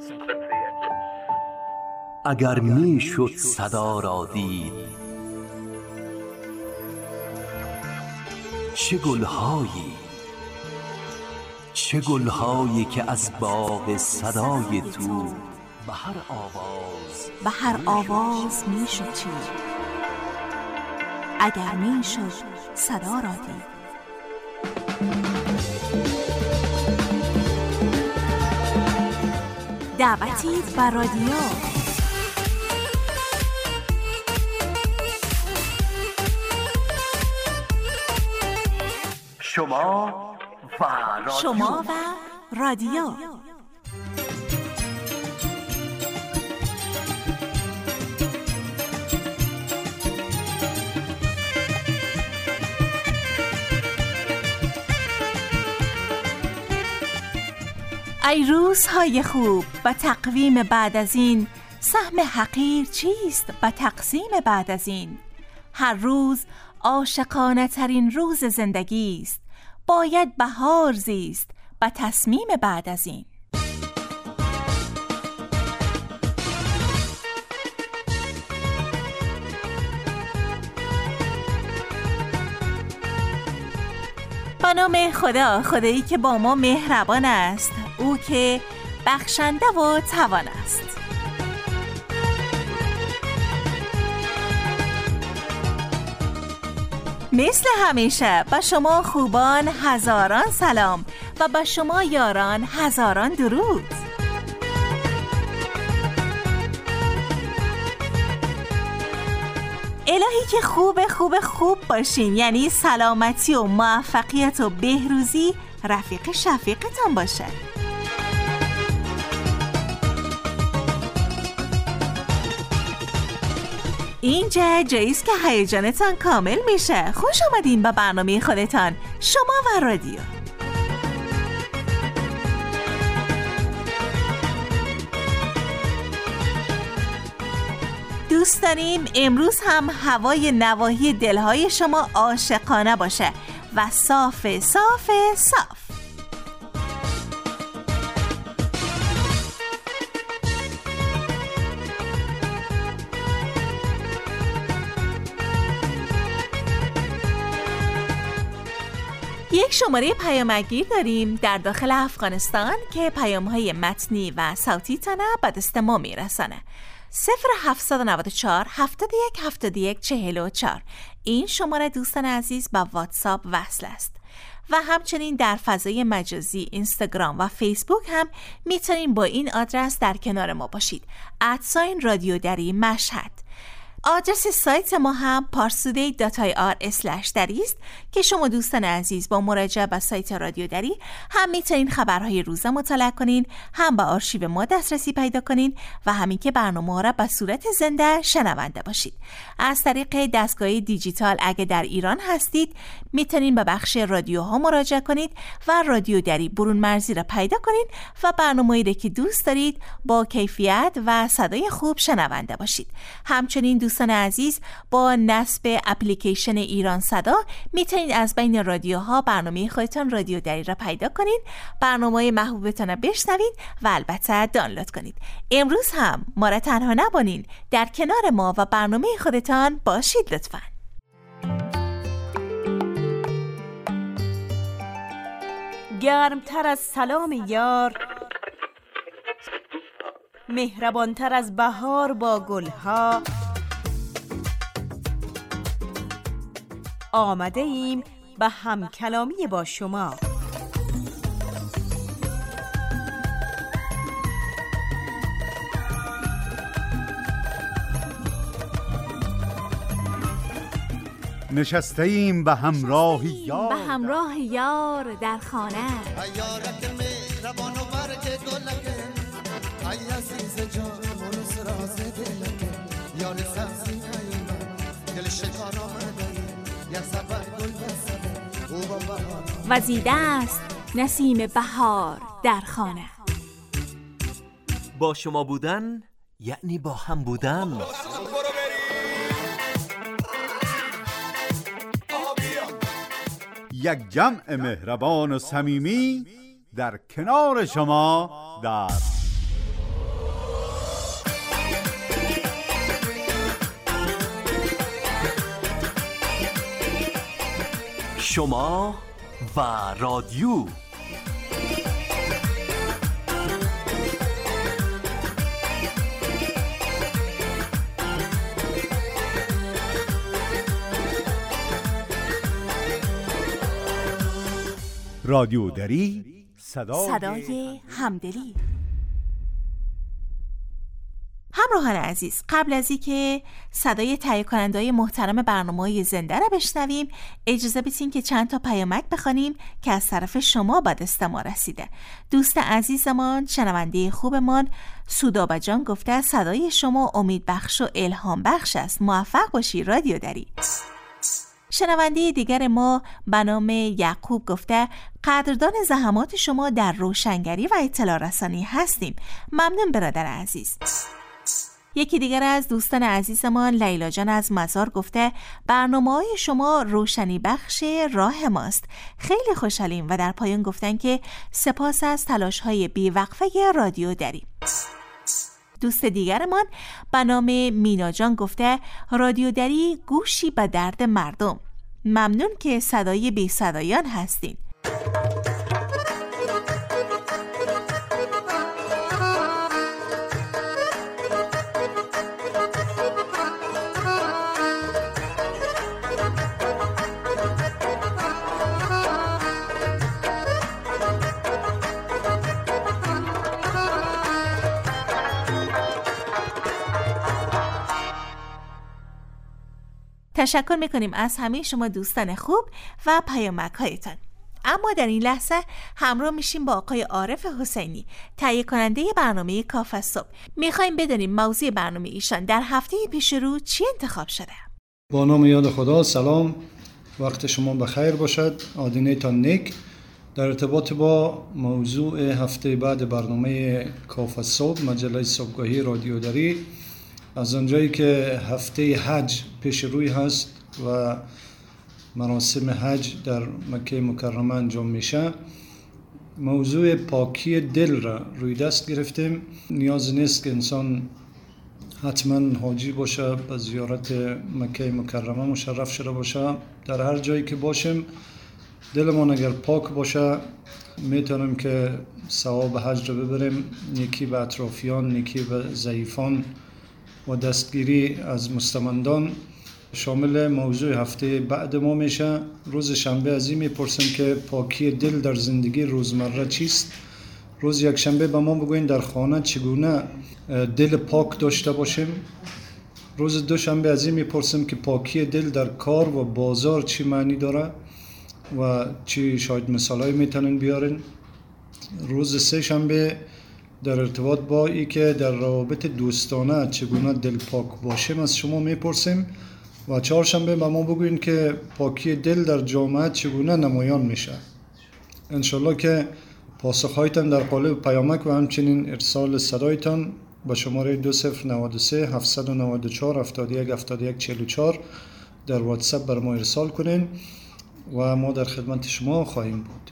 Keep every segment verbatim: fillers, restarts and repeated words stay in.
اگر می شد صدا را دید، چه گلهایی چه گلهایی که از باغ صدای تو به هر آواز به هر آواز می شد چید. اگر می شد صدا را دید. دعوتی بر رادیو. شما و رادیو. شما و رادیو. ای روزهای خوب و تقویم بعد از این، سهم حقیر چیست و تقسیم بعد از این؟ هر روز عاشقانه ترین روز زندگی است، باید بهار زیست و تصمیم بعد از این. به نام خدا، خدایی که با ما مهربان است، او که بخشنده و توان است. مثل همیشه به شما خوبان هزاران سلام و به شما یاران هزاران درود. الهی که خوب خوب خوب باشین، یعنی سلامتی و موفقیت و بهروزی رفیق شفیقتان باشه. اینجا جاییست که هیجانتان کامل میشه. خوش آمدین به برنامه خودتان، شما و رادیو. دوست داریم امروز هم هوای نواحی دلهای شما عاشقانه باشه و صاف صاف صاف. یک شماره پیامگیر داریم در داخل افغانستان که پیام‌های متنی و صوتی تانه به دست ما میرسانه. صفر هفتصد و نود و چهار هفتاد و یک هفتاد و یک چهل و چهار. این شماره دوستان عزیز با واتساپ وصل است و همچنین در فضای مجازی اینستاگرام و فیسبوک هم میتونین با این آدرس در کنار ما باشید. ادساین رادیو دری مشهد. آدرس سایت ما هم پارسودی دات آی آر اسلش دری است که شما دوستان عزیز با مراجعه به سایت رادیو دری هم میتونین خبرهای روزه مطالعه کنین، هم به آرشیو ما دسترسی پیدا کنین و همین که برنامه ها را به صورت زنده شنونده باشید. از طریق دستگاه دیجیتال اگه در ایران هستید میتونین به بخش رادیوها مراجعه کنید و رادیو دری برون مرزی را پیدا کنین و برنامه‌ای را که دوست دارید با کیفیت و صدای خوب شنونده باشید. همچنین دوستان عزیز با نصب اپلیکیشن ایران صدا میتونید از بین رادیوها برنامه خودتان رادیو دری را پیدا کنید، برنامه‌های محبوبتان را بشنوید و البته دانلود کنید. امروز هم ما را تنها نبانید، در کنار ما و برنامه خودتان باشید لطفاً. گرمتر از سلام یار، مهربانتر از بهار با گلها، آمده ایم به هم کلامی با شما. نشسته ایم به همراه یار، به همراه یار در خانه. یارت مهربان و برگ گلکه، ای عزیز جان منوس راز دلکه، یار سبزی نیومد دل شکار آمده، یا سبر گل بسده او با بهار وزیده است نسیم بهار در خانه. با شما بودن یعنی با هم بودن. یک جمع مهربان و صمیمی در کنار شما در شما و رادیو. رادیو دری، صدای, صدای همدلی. همراهان عزیز، قبل از اینکه صدای تهیه کننده‌های محترم برنامه‌های زنده را بشنویم، اجازه بدین که چند تا پیامک بخوانیم که از طرف شما به دست ما رسیده. دوست عزیزمان، شنونده خوبمان سودابه جان گفته صدای شما امید بخش و الهام بخش است. موفق باشی رادیو دری. شنونده دیگر ما به نام یعقوب گفته قدردان زحمات شما در روشنگری و اطلاع رسانی هستیم. ممنون برادر عزیز. یکی دیگر از دوستان عزیزمان لیلا جان از مزار گفته برنامه‌های شما روشنی بخش راه ماست. خیلی خوشحالیم و در پایان گفتن که سپاس از تلاش‌های بی‌وقفه رادیو دری. دوست دیگرمان به نام مینا جان گفته رادیو دری گوشی به درد مردم. ممنون که صدای بی صدایان هستین. تشکر میکنیم از همه شما دوستان خوب و پیامک هایتان. اما در این لحظه همراه میشیم با آقای عارف حسینی، تهیه کننده برنامه کافه صبح. میخوایم بدونیم موضوع برنامه ایشان در هفته پیش رو چی انتخاب شده. با نام یاد خدا. سلام، وقت شما بخیر باشد. آدینه تان نیک. در ارتباط با موضوع هفته بعد برنامه کافه صبح مجله صبحگاهی رادیو دری، از آنجایی که هفته حج پیش روی هست و مراسم حج در مکه مکرمه انجام میشه، موضوع پاکی دل را روی دست گرفتیم. نیاز نیست که انسان حتما حاجی باشه، به زیارت مکه مکرمه مشرف شده باشه. در هر جایی که باشیم دلمان اگر پاک باشه میتونیم که ثواب حج را ببریم، نیکی به اطرافیان، نیکی به ضعیفان و دستگیری از مستمندان. شامل موضوع هفته بعد ما میشه. روز شنبه از این میپرسیم که پاکی دل در زندگی روزمره چیست. روز یک شنبه به ما بگوین در خانه چگونه دل پاک داشته باشیم. روز دو شنبه از این میپرسیم که پاکی دل در کار و بازار چی معنی داره و چی شاید مثالایی میتونن بیارن. روز سه شنبه در ارتباط با ای که در روابط دوستانه چگونه دل پاک باشیم از شما میپرسیم. و چهارشنبه به ما بگوین که پاکی دل در جامعه چگونه نمایان میشه. انشالله که پاسخهایتان در قالب پیامک و همچنین ارسال صدایتان با شماره دو صفر نود و سه هفتصد و نود و چهار هفتاد و یک هفتاد و یک چهل و چهار در واتساپ بر ما ارسال کنین و ما در خدمت شما خواهیم بود.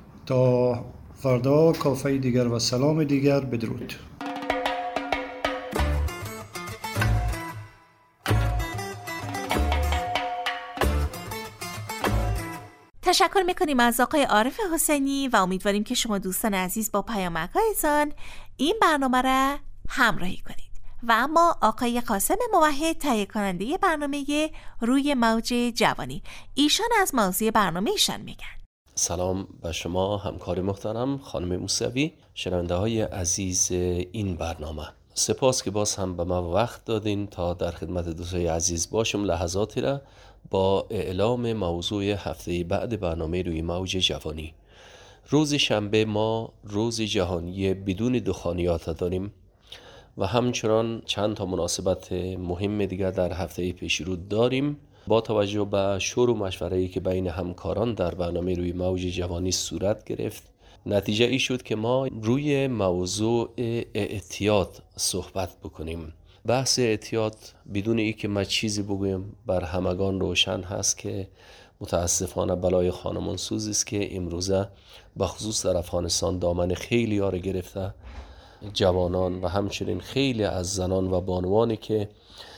تا فردا کافه دیگر و سلام دیگر. بدرود. تشکر میکنیم از آقای عارف حسینی و امیدواریم که شما دوستان عزیز با پیامک‌هایتان این برنامه را همراهی کنید. و اما آقای قاسم موحد، تهیه کننده برنامه روی موج جوانی، ایشان از موضوع برنامه ایشان میگن. سلام به شما همکار محترم خانم موسوی، شنونده های عزیز این برنامه. سپاس که باز هم به ما وقت دادین تا در خدمت دوستای عزیز باشم. لحظاتی را با اعلام موضوع هفته بعد برنامه روی موج جوانی. روز شنبه ما روز جهانی بدون دخانیات داریم و همچنان چند تا مناسبت مهم دیگر در هفته پیش رو داریم. با توجه به شور و مشوره‌ای که بین همکاران در برنامه روی موج جوانی صورت گرفت، نتیجه ای شد که ما روی موضوع اعتیاد صحبت بکنیم. بحث اعتیاد بدون ای که ما چیزی بگویم بر همگان روشن هست که متاسفانه بلای خانمان سوزی است که امروزه به خصوص در افغانستان دامن خیلی ها رو گرفته. جوانان و همچنین خیلی از زنان و بانوانی که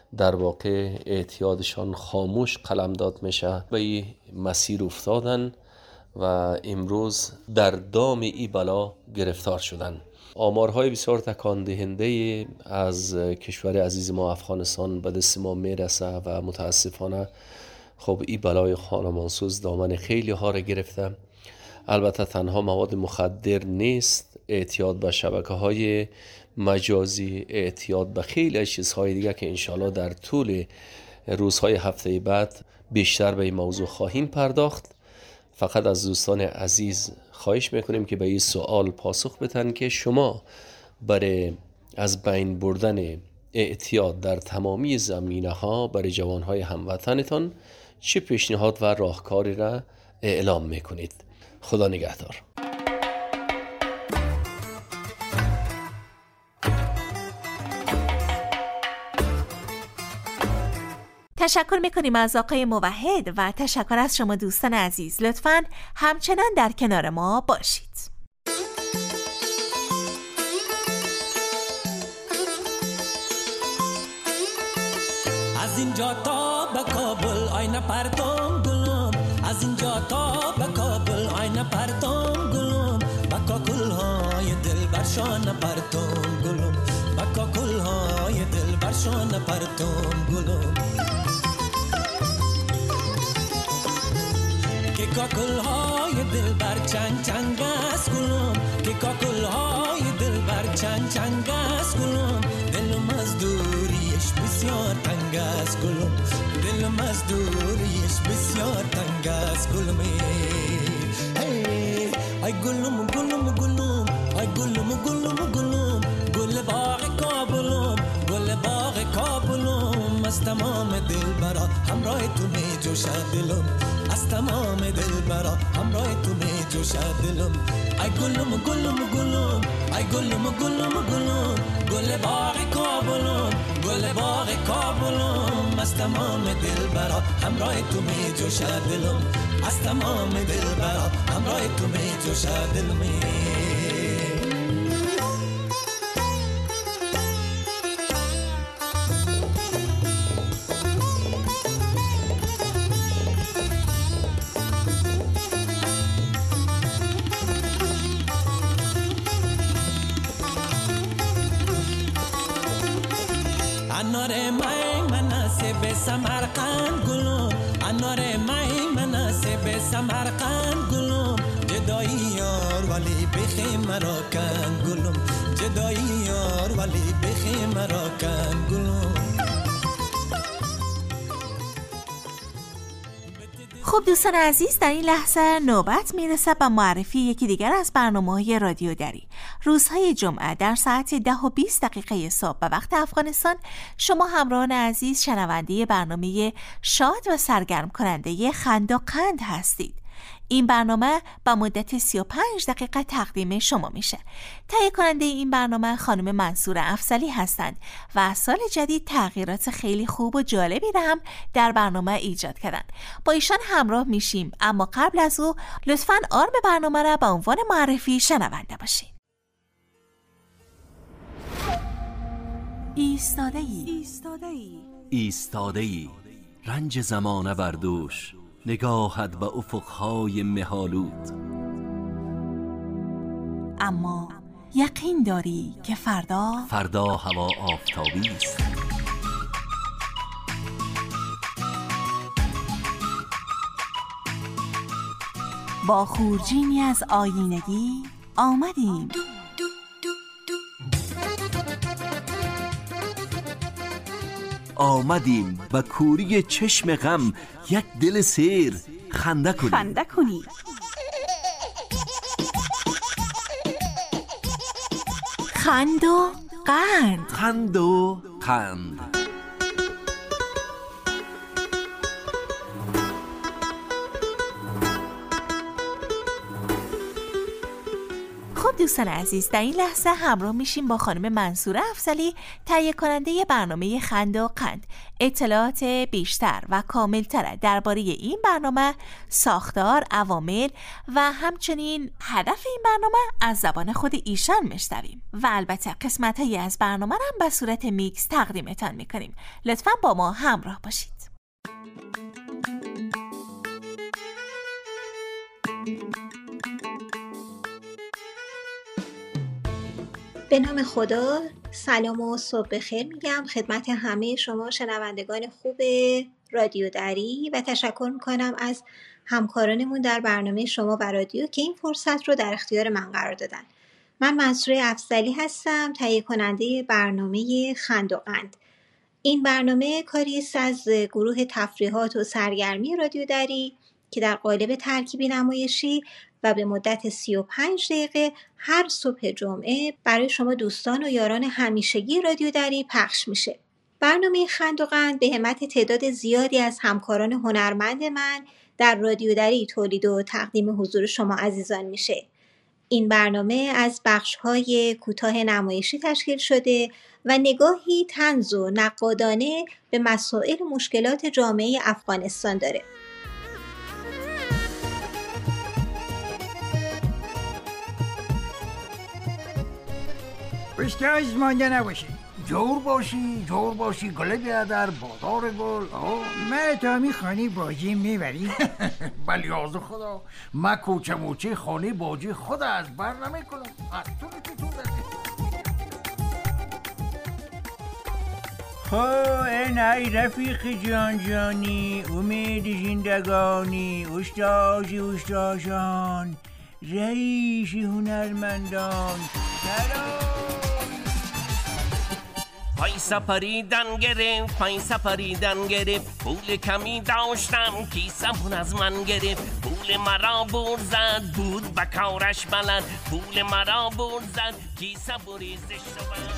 در واقع اعتیادشان خاموش قلمداد میشه و این مسیر افتادن و امروز در دام ای بلا گرفتار شدن. آمارهای بسیار تکان دهنده از کشور عزیز ما افغانستان به دست ما میرسه و متاسفانه خب این بلای خانمانسوز دامن خیلی ها را گرفته. البته تنها مواد مخدر نیست، اعتیاد به شبکه های مجازی، اعتیاد به خیلی چیزهای دیگه که انشالله در طول روزهای هفته بعد بیشتر به این موضوع خواهیم پرداخت. فقط از دوستان عزیز خواهش میکنیم که به این سوال پاسخ بدن که شما برای از بین بردن اعتیاد در تمامی زمینه ها برای جوانهای هموطنتان چه پیشنهاد و راهکاری را اعلام میکنید؟ خدا نگهدار. تشکر میکنیم از آقای موحد و تشکر از شما دوستان عزیز. لطفاً همچنان در کنار ما باشید. از اینجا تا به کابل آینه پرتم گلم، از اینجا تا به کابل آینه پرتم گلم، با کاکل های دل برشان پرتم گلم، با کاکل های دل برشان پرتم گلم. که کاکل های دل بر چنگ چنگ است گلم، که کاکل های دل بر چنگ چنگ است گلم، دلم از دوریش بسیار تنگ است گلم، دلم از دوریش بسیار تنگ است گلم. ای گلم گلم گلم، ای گلم گلم گلم، گل باغ کابلم، گل باغ کابلم، از تمام دل برا همراه تو می جوشد دلم، از تمام دل برا همراه تو می جوشد دلم. ای گلم گلم گلم، ای گلم گلم گلم، گل باغ کابلم، گل باغ کابلم، از تمام دل برا همراه تو می جوشد دلم، از تمام دل برا همراه تو می جوشد دلم. انار مای مناسب سمرقند گلم، انار مای مناسب سمرقند گلم، جدایی یار ولی بخی مرا کن گلم، جدایی یار ولی بخی مرا کن گلم. خب دوستان عزیز، در این لحظه نوبت میرسه به معرفی یکی دیگر از برنامه‌های رادیو دری. روزهای جمعه در ساعت ده و بیست دقیقه صبح به وقت افغانستان شما همراهان عزیز شنونده برنامه شاد و سرگرم کننده خند و قند هستید. این برنامه با مدت سی و پنج دقیقه تقدیم شما میشه. تهیه کننده این برنامه خانم منصور افضلی هستند و سال جدید تغییرات خیلی خوب و جالبی را هم در برنامه ایجاد کردن. با ایشان همراه میشیم، اما قبل از او لطفاً آرم برنامه را به عنوان معرفی شنونده باشید. ایستاده ای ایستاده ای ایستاده ای رنج زمانه بردوش، نگاهت به افقهای مهالود. اما یقین داری که فردا فردا هوا آفتابی است. با خورجینی از آیینگی آمدیم آمدیم به کوری چشم غم یک دل سیر خنده کنیم خنده کنیم خند و قند خند و قند. خب دوستان عزیز، در این لحظه همراه میشیم با خانم منصوره افضلی، تهیه کننده برنامه خند و قند. اطلاعات بیشتر و کاملتر درباره این برنامه، ساختار، عوامل و همچنین هدف این برنامه از زبان خود ایشان میشنویم و البته قسمت‌هایی از برنامه را هم به صورت میکس تقدیمتان میکنیم. لطفاً با ما همراه باشید. به نام خدا، سلام و صبح بخیر میگم خدمت همه شما شنوندگان خوب رادیو دری و تشکر میکنم از همکارانمون در برنامه شما و رادیو که این فرصت رو در اختیار من قرار دادن. من منصوره افضلی هستم، تهیه کننده برنامه خند و قند. این برنامه کاری است از گروه تفریحات و سرگرمی رادیو دری که در قالب ترکیبی نمایشی و به مدت سی و پنج دقیقه هر صبح جمعه برای شما دوستان و یاران همیشگی رادیو دری پخش میشه. برنامه خند و قند به همت تعداد زیادی از همکاران هنرمند من در رادیو دری تولید و تقدیم حضور شما عزیزان میشه. این برنامه از بخش‌های کوتاه نمایشی تشکیل شده و نگاهی طنز و نقادانه به مسائل و مشکلات جامعه افغانستان داره. بشکش مانده نباشی، جور باشی جور باشی گله بیادر بازار گل. من تا همی خانی باجی میبری؟ بلیاز خدا، من کوچه موچه خانه باجی خود از بر نمی کنم. خب این ای رفیق جان جانی، امید زندگانی، استاشی استاشان، رئیس هنرمندان، سلام. پیسه پریدن گرفت پیسه پریدن گرفت، پول کمی داشتم کیسمون از من گرفت، پول مرا بر زد بود به کارش بلد، پول مرا بر زد کیسه بریزش شد.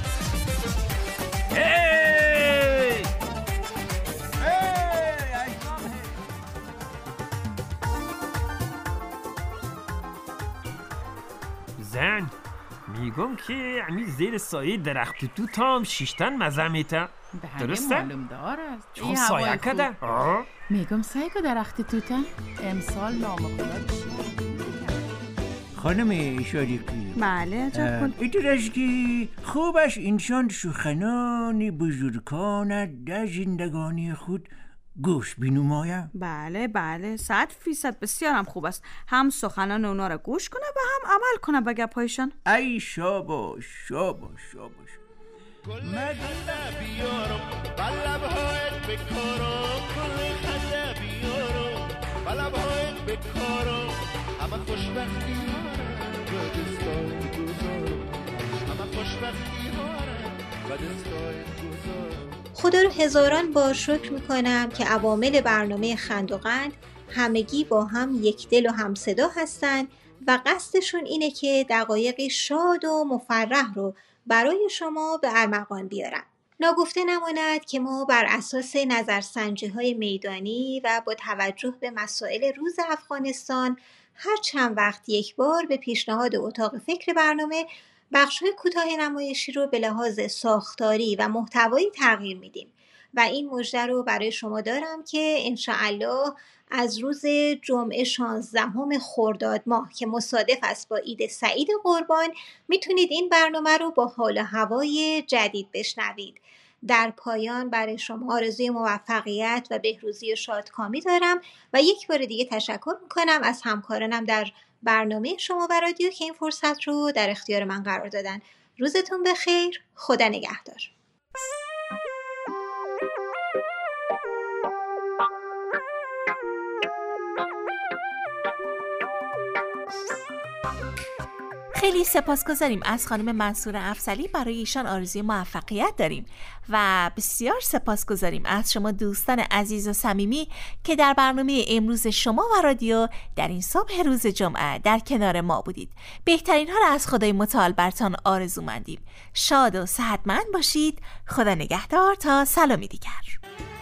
هی زن میگم که امی زیر سایه درخت توت هم شیشتن مزه میته. درسته؟ بله معلوم دار است. چون سایه کده؟ میگم سایه که درخت توتن امسال نام خدا خانم شریقی. بله عجب کن. ادرش که خوبش انسان سخنان بزرگان در زندگانی خود گوش بینمایم. بله بله صد فیصد بسیار هم خوب است، هم سخنان اونا را گوش کنه و هم عمل کنه به گپایشان. ای شاباش شاباش شاباش. خنده بیارم بلبهایت بکارم، کل خنده بیارم بلبهایت بکارم، همه خوشبختی هارم و دستای گذارم، همه خوشبختی هارم و دستای گذارم. خدا رو هزاران بار شکر میکنم که عوامل برنامه خند و قند همگی با هم یک دل و هم صدا هستن و قصدشون اینه که دقایقی شاد و مفرح رو برای شما به ارمغان بیارن. ناگفته نماند که ما بر اساس نظرسنجی‌های میدانی و با توجه به مسائل روز افغانستان هر چند وقت یک بار به پیشنهاد اتاق فکر برنامه بخش‌های کوتاه نمایشی رو به لحاظ ساختاری و محتوایی تغییر میدیم و این مژده رو برای شما دارم که انشاءالله از روز جمعه شانزدهم خرداد ماه که مصادف است با عید سعید قربان میتونید این برنامه رو با حال و هوای جدید بشنوید. در پایان برای شما آرزوی موفقیت و بهروزی و شادکامی دارم و یک بار دیگه تشکر میکنم از همکارانم در برنامه شما و رادیو که این فرصت رو در اختیار من قرار دادن. روزتون بخیر، خدا نگهدار. خیلی سپاسگزاریم از خانم منصوره افضلی، برای ایشان آرزوی موفقیت داریم و بسیار سپاسگزاریم از شما دوستان عزیز و صمیمی که در برنامه امروز شما و رادیو در این صبح روز جمعه در کنار ما بودید. بهترین ها را از خدای متعال برتان آرزو مندیم. شاد و صحتمند باشید. خدا نگهدار تا سلامی دیگر.